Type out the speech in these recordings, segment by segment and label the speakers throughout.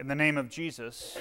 Speaker 1: In the name of Jesus.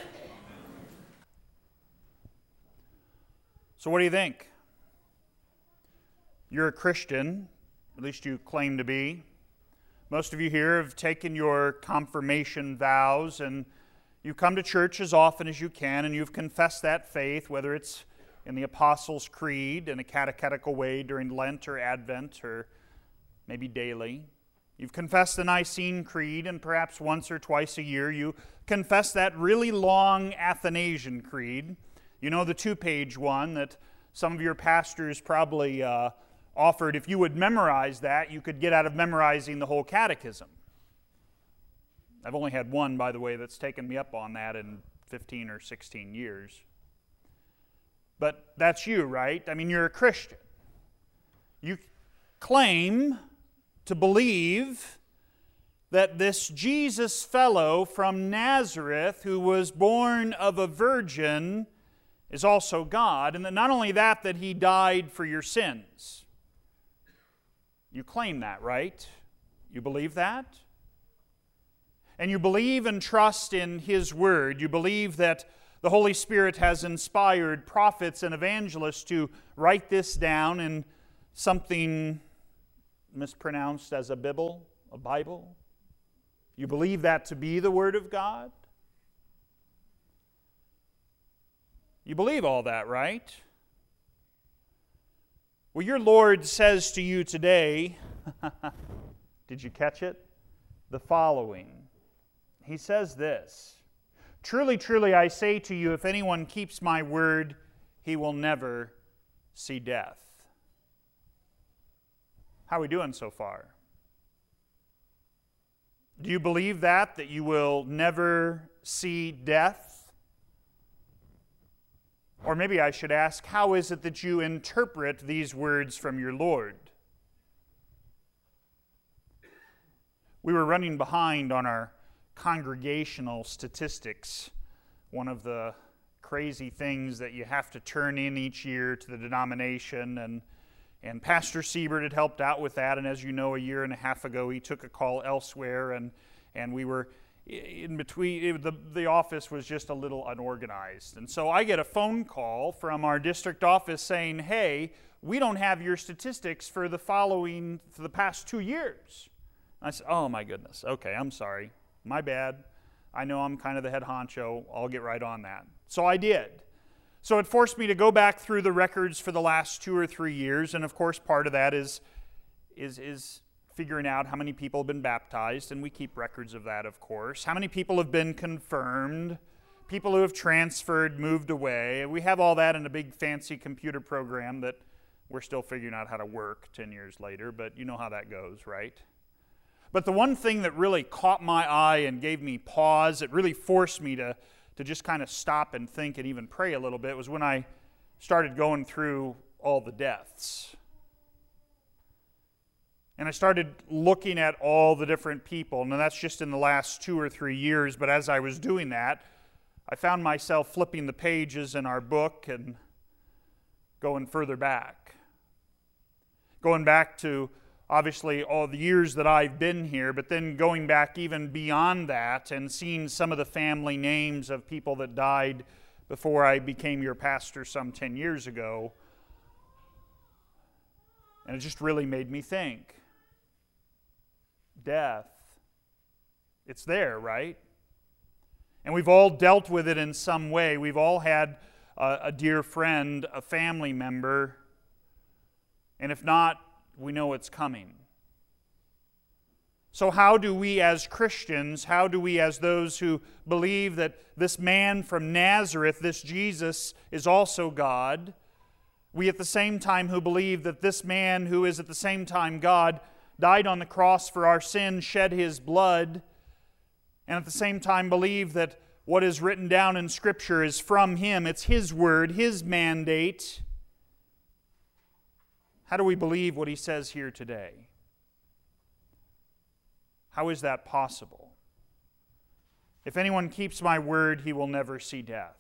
Speaker 1: So what do you think? You're a Christian, at least you claim to be. Most of you here have taken your confirmation vows, and you've come to church as often as you can, and you've confessed that faith, whether it's in the Apostles' Creed in a catechetical way during Lent or Advent, or maybe daily. You've confessed the Nicene Creed, and perhaps once or twice a year you confess that really long Athanasian Creed. You know, the 2-page one that some of your pastors probably offered. If you would memorize that, you could get out of memorizing the whole catechism. I've only had one, by the way, that's taken me up on that in 15 or 16 years. But that's you, right? I mean, you're a Christian. You claim to believe that this Jesus fellow from Nazareth, who was born of a virgin, is also God, and that not only that he died for your sins. You claim that, right? You believe that? And you believe and trust in His Word. You believe that the Holy Spirit has inspired prophets and evangelists to write this down in something mispronounced as a Bible, a Bible. You believe that to be the Word of God? You believe all that, right? Well, your Lord says to you today, did you catch it? The following. He says this, "Truly, truly, I say to you, if anyone keeps my word, he will never see death." How are we doing so far? Do you believe that you will never see death? Or maybe I should ask, how is it that you interpret these words from your Lord? We were running behind on our congregational statistics, one of the crazy things that you have to turn in each year to the denomination, and Pastor Siebert had helped out with that, and as you know, a year and a half ago, he took a call elsewhere, and we were in between. The office was just a little unorganized. And so I get a phone call from our district office saying, "Hey, we don't have your statistics for the past 2 years." I said, "Oh my goodness, okay, I'm sorry. My bad. I know I'm kind of the head honcho. I'll get right on that." So I did. So it forced me to go back through the records for the last 2 or 3 years, and of course part of that is figuring out how many people have been baptized, and we keep records of that, of course. How many people have been confirmed, people who have transferred, moved away. We have all that in a big fancy computer program that we're still figuring out how to work 10 years later, but you know how that goes, right? But the one thing that really caught my eye and gave me pause, it really forced me to just kind of stop and think and even pray a little bit, was when I started going through all the deaths. And I started looking at all the different people, and that's just in the last 2 or 3 years, but as I was doing that, I found myself flipping the pages in our book and going further back. Going back to, obviously, all the years that I've been here, but then going back even beyond that and seeing some of the family names of people that died before I became your pastor some 10 years ago. And it just really made me think. Death. It's there, right? And we've all dealt with it in some way. We've all had a dear friend, a family member, and if not, we know it's coming. So how do we as Christians, how do we as those who believe that this man from Nazareth, this Jesus, is also God, we at the same time who believe that this man who is at the same time God died on the cross for our sins, shed His blood, and at the same time believe that what is written down in Scripture is from Him, it's His Word, His mandate. How do we believe what He says here today? How is that possible? If anyone keeps my word, he will never see death.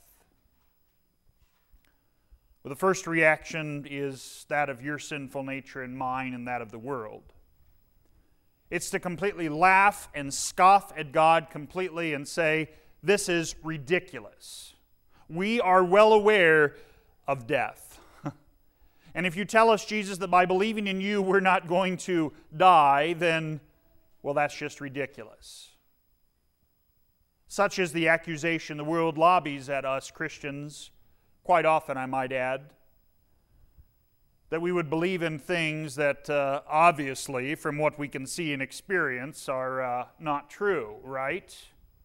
Speaker 1: Well, the first reaction is that of your sinful nature and mine and that of the world. It's to completely laugh and scoff at God completely and say, this is ridiculous. We are well aware of death. And if you tell us, Jesus, that by believing in you we're not going to die, then, well, that's just ridiculous. Such is the accusation the world lobbies at us Christians, quite often, I might add, that we would believe in things that obviously, from what we can see and experience, are not true, right?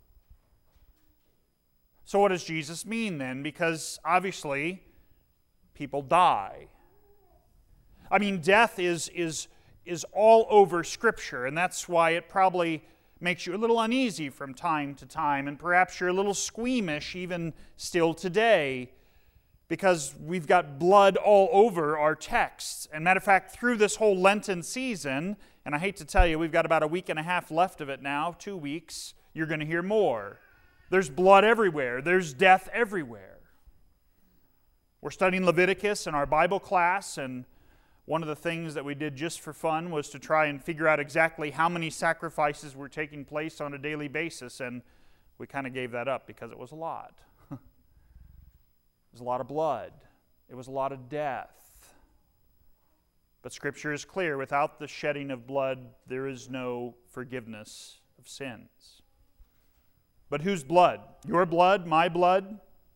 Speaker 1: So what does Jesus mean then? Because obviously, people die. I mean, death is all over Scripture, and that's why it probably makes you a little uneasy from time to time, and perhaps you're a little squeamish even still today, because we've got blood all over our texts. And matter of fact, through this whole Lenten season, and I hate to tell you, we've got about a week and a half left of it now, 2 weeks, you're going to hear more. There's blood everywhere. There's death everywhere. We're studying Leviticus in our Bible class, and one of the things that we did just for fun was to try and figure out exactly how many sacrifices were taking place on a daily basis, and we kind of gave that up because it was a lot. It was a lot of blood. It was a lot of death. But Scripture is clear, without the shedding of blood, there is no forgiveness of sins. But whose blood? Your blood? My blood?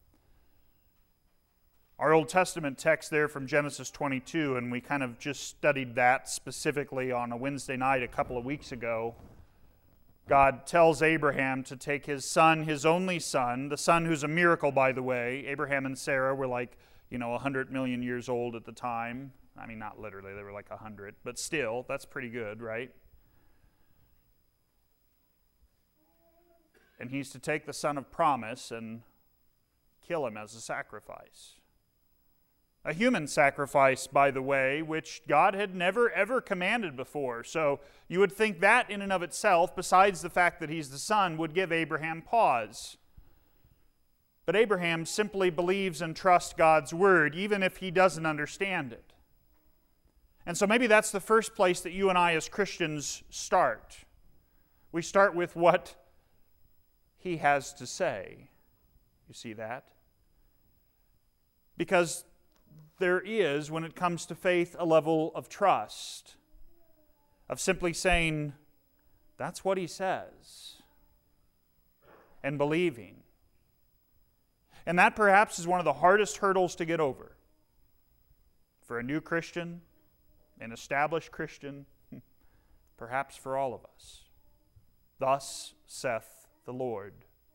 Speaker 1: Our Old Testament text there from Genesis 22, and we kind of just studied that specifically on a Wednesday night a couple of weeks ago. God tells Abraham to take his son, his only son, the son who's a miracle, by the way. Abraham and Sarah were like, 100 million years old at the time. I mean, not literally, they were like 100, but still, that's pretty good, right? And he's to take the son of promise and kill him as a sacrifice. A human sacrifice, by the way, which God had never, ever commanded before. So you would think that in and of itself, besides the fact that he's the son, would give Abraham pause. But Abraham simply believes and trusts God's word, even if he doesn't understand it. And so maybe that's the first place that you and I as Christians start. We start with what he has to say. You see that? Because there is, when it comes to faith, a level of trust, of simply saying, that's what he says, and believing. And that perhaps is one of the hardest hurdles to get over for a new Christian, an established Christian, perhaps for all of us. Thus saith the Lord.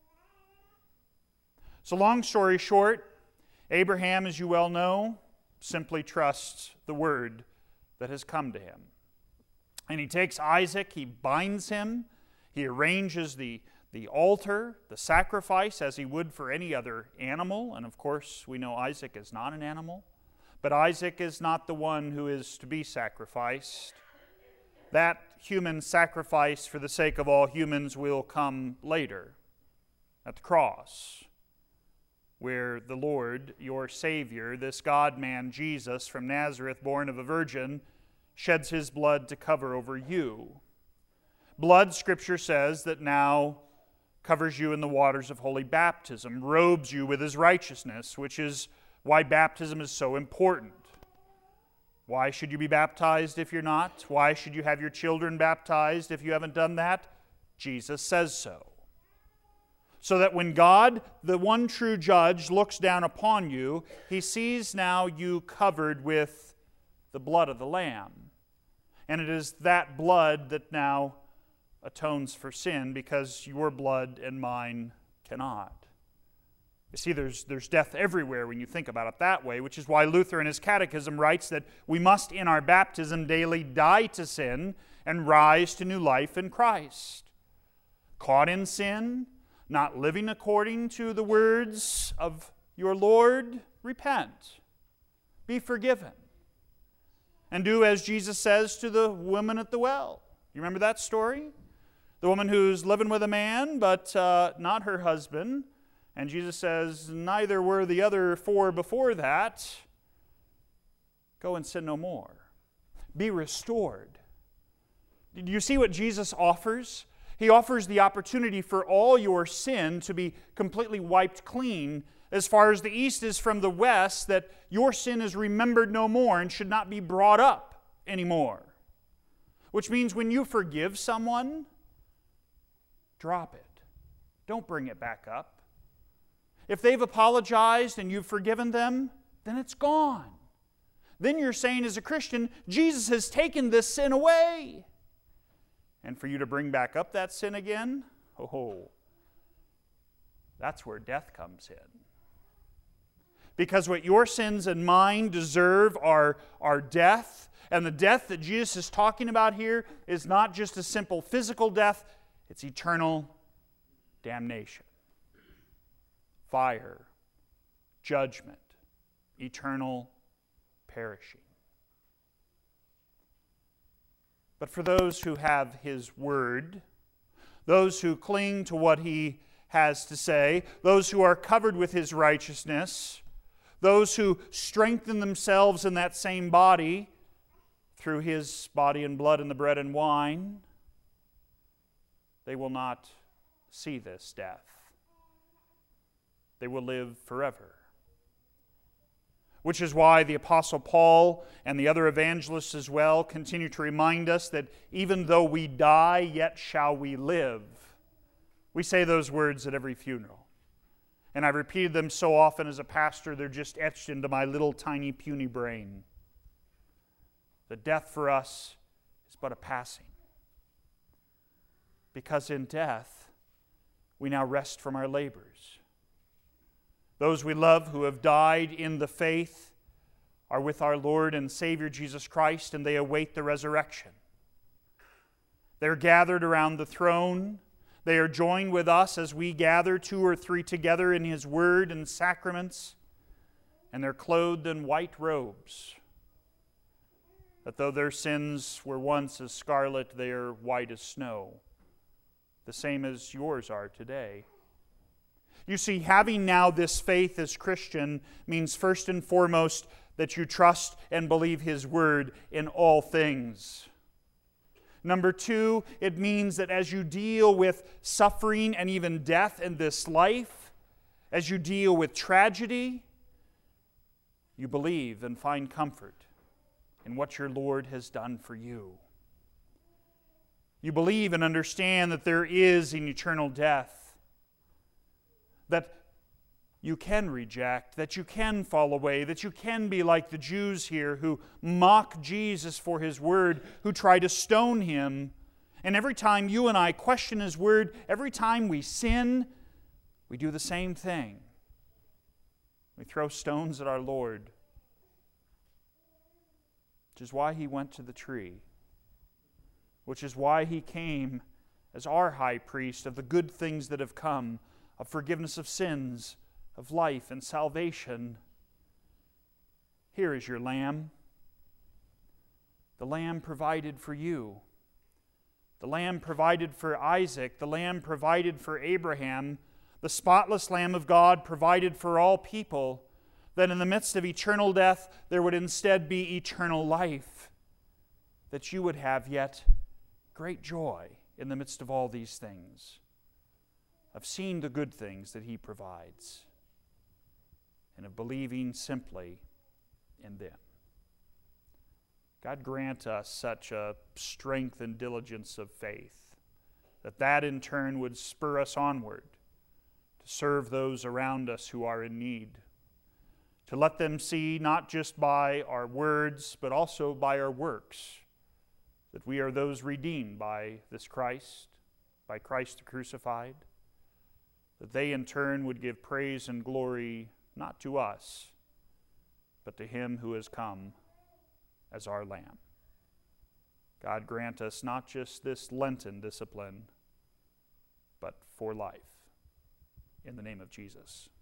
Speaker 1: So long story short, Abraham, as you well know, simply trusts the word that has come to him. And he takes Isaac, he binds him, he arranges the altar, the sacrifice, as he would for any other animal. And of course, we know Isaac is not an animal. But Isaac is not the one who is to be sacrificed. That human sacrifice for the sake of all humans will come later, at the cross, where the Lord, your Savior, this God-man Jesus from Nazareth, born of a virgin, sheds his blood to cover over you. Blood, Scripture says, that now covers you in the waters of holy baptism, robes you with his righteousness, which is why baptism is so important. Why should you be baptized if you're not? Why should you have your children baptized if you haven't done that? Jesus says so. So that when God, the one true judge, looks down upon you, he sees now you covered with the blood of the Lamb. And it is that blood that now atones for sin, because your blood and mine cannot. You see, there's death everywhere when you think about it that way, which is why Luther in his catechism writes that we must in our baptism daily die to sin and rise to new life in Christ. Caught in sin, not living according to the words of your Lord, repent. Be forgiven. And do as Jesus says to the woman at the well. You remember that story? The woman who's living with a man, but not her husband. And Jesus says, neither were the other 4 before that. Go and sin no more. Be restored. Do you see what Jesus offers? He offers the opportunity for all your sin to be completely wiped clean as far as the east is from the west, that your sin is remembered no more and should not be brought up anymore. Which means when you forgive someone, drop it. Don't bring it back up. If they've apologized and you've forgiven them, then it's gone. Then you're saying as a Christian, Jesus has taken this sin away. And for you to bring back up that sin again, that's where death comes in. Because what your sins and mine deserve are death. And the death that Jesus is talking about here is not just a simple physical death, it's eternal damnation. Fire, judgment, eternal perishing. But for those who have His Word, those who cling to what He has to say, those who are covered with His righteousness, those who strengthen themselves in that same body through His body and blood and the bread and wine, they will not see this death. They will live forever. Which is why the Apostle Paul and the other evangelists as well continue to remind us that even though we die, yet shall we live. We say those words at every funeral. And I've repeated them so often as a pastor, they're just etched into my little tiny puny brain. That death for us is but a passing. Because in death, we now rest from our labors. Those we love who have died in the faith are with our Lord and Savior Jesus Christ, and they await the resurrection. They're gathered around the throne. They are joined with us as we gather 2 or 3 together in His Word and sacraments, and they're clothed in white robes, that though their sins were once as scarlet, they are white as snow, the same as yours are today. You see, having now this faith as Christian means first and foremost that you trust and believe His Word in all things. Number 2, it means that as you deal with suffering and even death in this life, as you deal with tragedy, you believe and find comfort in what your Lord has done for you. You believe and understand that there is an eternal death, that you can reject, that you can fall away, that you can be like the Jews here who mock Jesus for His Word, who try to stone Him. And every time you and I question His Word, every time we sin, we do the same thing. We throw stones at our Lord, which is why He went to the tree, which is why He came as our high priest of the good things that have come, of forgiveness of sins, of life and salvation. Here is your lamb. The lamb provided for you. The lamb provided for Isaac. The lamb provided for Abraham. The spotless Lamb of God provided for all people, that in the midst of eternal death there would instead be eternal life, that you would have yet great joy in the midst of all these things, of seeing the good things that He provides, and of believing simply in them. God grant us such a strength and diligence of faith, that in turn would spur us onward to serve those around us who are in need, to let them see not just by our words, but also by our works, that we are those redeemed by this Christ, by Christ the crucified, that they in turn would give praise and glory not to us, but to Him who has come as our Lamb. God grant us not just this Lenten discipline, but for life. In the name of Jesus.